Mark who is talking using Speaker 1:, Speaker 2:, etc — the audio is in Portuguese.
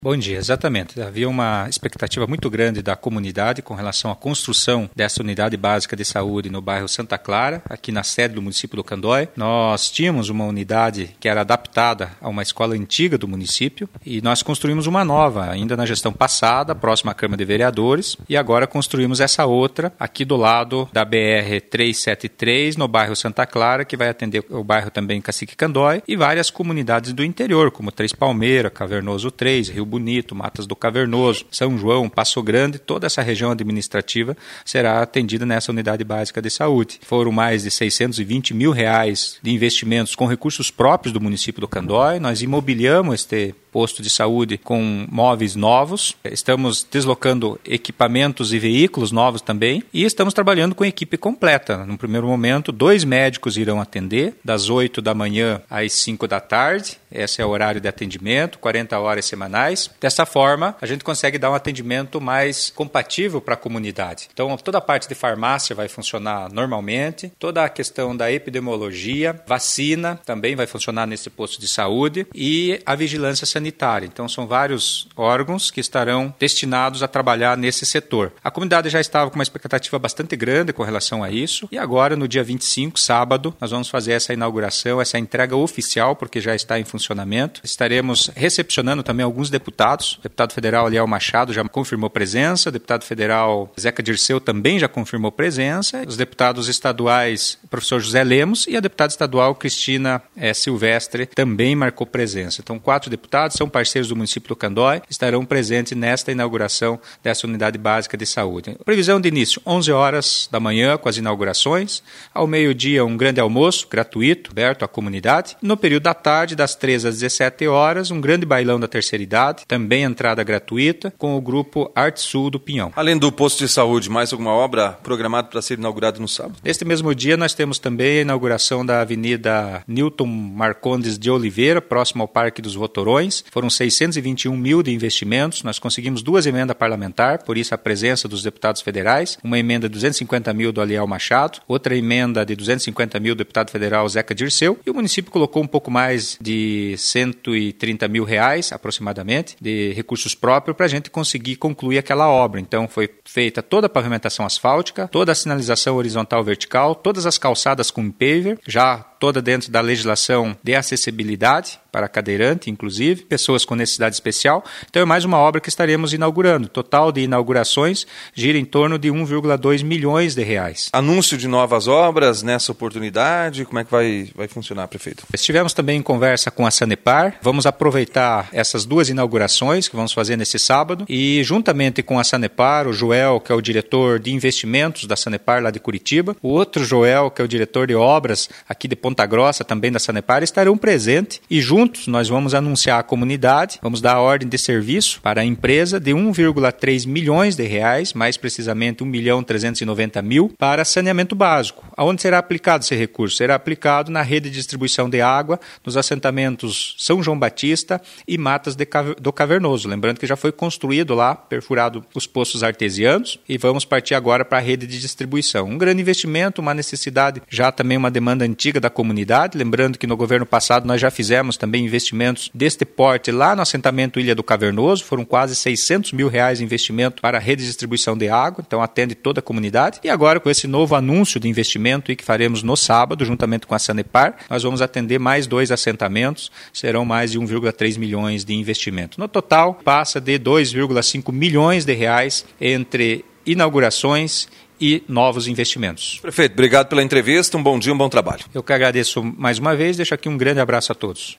Speaker 1: Bom dia, exatamente. Havia uma expectativa muito grande da comunidade com relação à construção dessa unidade básica de saúde no bairro Santa Clara, aqui na sede do município do Candói. Nós tínhamos uma unidade que era adaptada a uma escola antiga do município e nós construímos uma nova, ainda na gestão passada, próxima à Câmara de Vereadores, e agora construímos essa outra aqui do lado da BR-373, no bairro Santa Clara, que vai atender o bairro também Cacique Candói e várias comunidades do interior, como Três Palmeiras, Cavernoso 3, Rio Bonito, Matas do Cavernoso, São João, Passo Grande, toda essa região administrativa será atendida nessa unidade básica de saúde. Foram mais de R$620 mil de investimentos com recursos próprios do município do Candói. Nós imobiliamos este posto de saúde com móveis novos, estamos deslocando equipamentos e veículos novos também e estamos trabalhando com equipe completa. No primeiro momento, 2 médicos irão atender, das 8 da manhã às 5 da tarde, esse é o horário de atendimento, 40 horas semanais. Dessa forma, a gente consegue dar um atendimento mais compatível para a comunidade. Então, toda a parte de farmácia vai funcionar normalmente, toda a questão da epidemiologia, vacina também vai funcionar nesse posto de saúde e a vigilância sanitária. Então, são vários órgãos que estarão destinados a trabalhar nesse setor. A comunidade já estava com uma expectativa bastante grande com relação a isso e agora, no dia 25, sábado, nós vamos fazer essa inauguração, essa entrega oficial, porque já está em funcionamento. Estaremos recepcionando também alguns deputados. O deputado federal Eliel Machado já confirmou presença, o deputado federal Zeca Dirceu também já confirmou presença, os deputados estaduais, o professor José Lemos e a deputada estadual Cristina Silvestre também marcou presença. Então, 4 deputados são parceiros do município do Candói, estarão presentes nesta inauguração dessa unidade básica de saúde. Previsão de início, 11 horas da manhã com as inaugurações, ao meio-dia um grande almoço gratuito, aberto à comunidade. No período da tarde, das 13 às 17 horas, um grande bailão da terceira idade, também entrada gratuita, com o grupo Arte Sul do Pinhão.
Speaker 2: Além do posto de saúde, mais alguma obra programada para ser inaugurada no sábado?
Speaker 1: Neste mesmo dia, nós temos também a inauguração da Avenida Newton Marcondes de Oliveira, próximo ao Parque dos Votorões. Foram 621 mil de investimentos, nós conseguimos 2 emendas parlamentares, por isso a presença dos deputados federais, uma emenda de 250 mil do Eliel Machado, outra emenda de 250 mil do deputado federal Zeca Dirceu, e o município colocou um pouco mais de R$130 mil, aproximadamente, de recursos próprios para a gente conseguir concluir aquela obra. Então foi feita toda a pavimentação asfáltica, toda a sinalização horizontal vertical, todas as calçadas com paver, já toda dentro da legislação de acessibilidade para cadeirante, inclusive, pessoas com necessidade especial. Então é mais uma obra que estaremos inaugurando. Total de inaugurações gira em torno de R$1,2 milhões.
Speaker 2: Anúncio de novas obras nessa oportunidade, como é que vai funcionar, prefeito?
Speaker 1: Estivemos também em conversa com a Sanepar, vamos aproveitar essas 2 inaugurações que vamos fazer nesse sábado e juntamente com a Sanepar, o Joel, que é o diretor de investimentos da Sanepar lá de Curitiba, o outro Joel, que é o diretor de obras aqui de Ponta Grossa, também da Sanepar, estarão presentes e juntos nós vamos anunciar à comunidade, vamos dar a ordem de serviço para a empresa de R$1,3 milhões, mais precisamente R$1.390.000 para saneamento básico. Aonde será aplicado esse recurso? Será aplicado na rede de distribuição de água nos assentamentos São João Batista e Matas do Cavernoso. Lembrando que já foi construído lá, perfurado os poços artesianos e vamos partir agora para a rede de distribuição. Um grande investimento, uma necessidade, já também uma demanda antiga da comunidade. Lembrando que no governo passado nós já fizemos também investimentos deste porte lá no assentamento Ilha do Cavernoso, foram quase R$600 mil de investimento para a rede de distribuição de água, então atende toda a comunidade. E agora com esse novo anúncio de investimento que faremos no sábado, juntamente com a Sanepar, nós vamos atender mais 2 assentamentos, serão mais de R$1,3 milhões de investimento. No total, passa de R$2,5 milhões entre inaugurações e novos investimentos.
Speaker 2: Prefeito, obrigado pela entrevista, um bom dia, um bom trabalho.
Speaker 1: Eu que agradeço mais uma vez, deixo aqui um grande abraço a todos.